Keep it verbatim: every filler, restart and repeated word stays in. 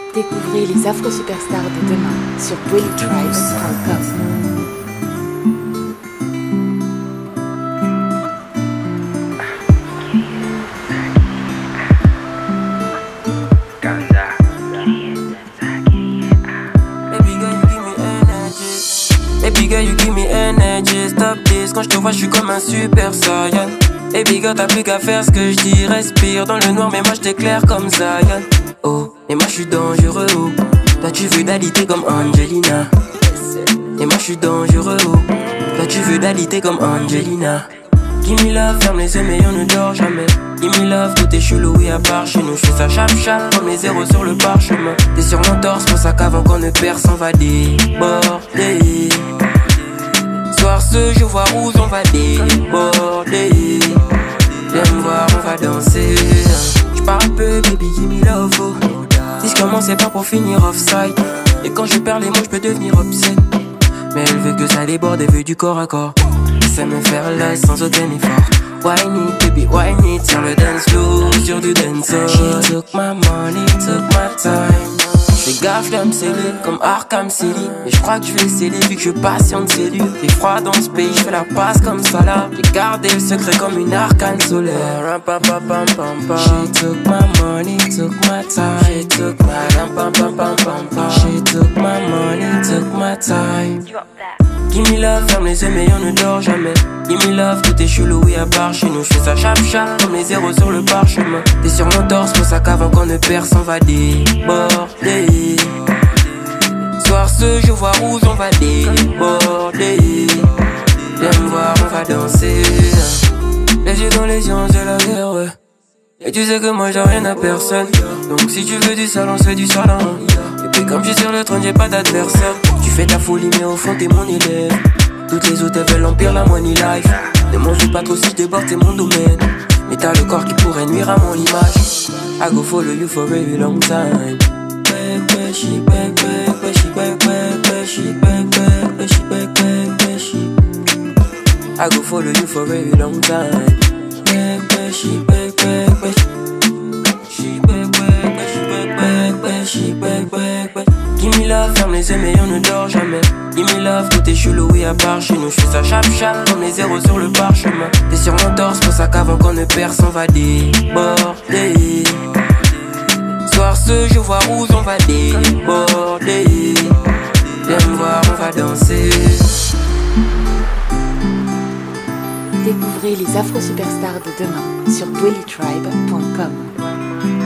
Découvrez les afro-superstars de demain sur bully tribe point com. Baby girl, you give me energy. Stop this, quand je te vois, je suis comme un super saiyan. Baby girl, t'as plus qu'à faire ce que je dis. Respire dans le noir, mais moi je t'éclaire comme Zion. Oh, et moi je suis dangereux. Oh. Toi tu veux d'alité comme Angelina. Et moi je suis dangereux. Oh. Toi tu veux d'alité comme Angelina. Give me love, ferme les yeux, mais on ne dort jamais. Give me love, tout est chelou, oui, à part chez nous. Je fais ça chap chap, comme les zéros sur le parchemin. T'es sur mon torse, pour ça qu'avant qu'on ne perd, s'en va déborder. Soir ce, je vois rouge, on va déborder. Viens me voir, on va danser. J'pars un peu, baby, give me love, oh. Si je commence, c'est pas pour finir offside. Et quand je perds les mots, je peux devenir obscène. Mais elle veut que ça déborde, elle veut du corps à corps. C'est me faire là sans aucun effort. Why need, baby, why need? Sur le dance floor, sur du dancehall. She took my money, took my time. J'fais gaffe, là me sceller comme Arkham City. Et j'crois que je vais sceller vu que je patiente cellule. T'es froid dans ce pays, j'fais la passe comme ça là. J'ai gardé le secret comme une arcane solaire. She took my money, took my time. She took my ram pam pam pam pam pam. She took my money, took my time. Give me love, ferme les yeux mais on ne dort jamais. Give me love, tout est chelou, oui à part chez nous. J'fais ça chap chap comme les zéros sur le parchemin. T'es sur mon torse, pour ça qu'avant qu'on ne perd, s'en va déborder. Soir ce, je vois rouge, on va déborder. Viens me voir, on va danser. Les yeux dans les yeux, c'est la guerre, ouais. Et tu sais que moi j'ai rien à personne. Donc si tu veux du salon, c'est du salon. Et puis comme je suis sur le trône, j'ai pas d'adversaire. Tu fais ta folie mais au fond t'es mon élève. Toutes les autres elles veulent l'empire, la money life. Ne m'en veux pas trop si je déborde, c'est mon domaine. Mais t'as le corps qui pourrait nuire à mon image. I go follow you for a very long time. Back, back, she back, back, back, she back, back, back, she back, back, back, she back, back, back, she. I go follow you for a very long time. Back, back, she back, back, back, she back, back, back, she back, back, back, she back, back, back. Give me love, ferme les yeux mais on ne dort jamais. Give me love, tout est chelou, oui à part chez nous. J'fais ça chap chap comme les zéros sur le parchemin. T'es sur mon torse, pour ça qu'avant qu'on ne perd, s'en va déborder. Soir ce, je vois rouge, on va déborder. Viens me voir, on va danser. Découvrez les afro-superstars de demain sur bully tribe point com.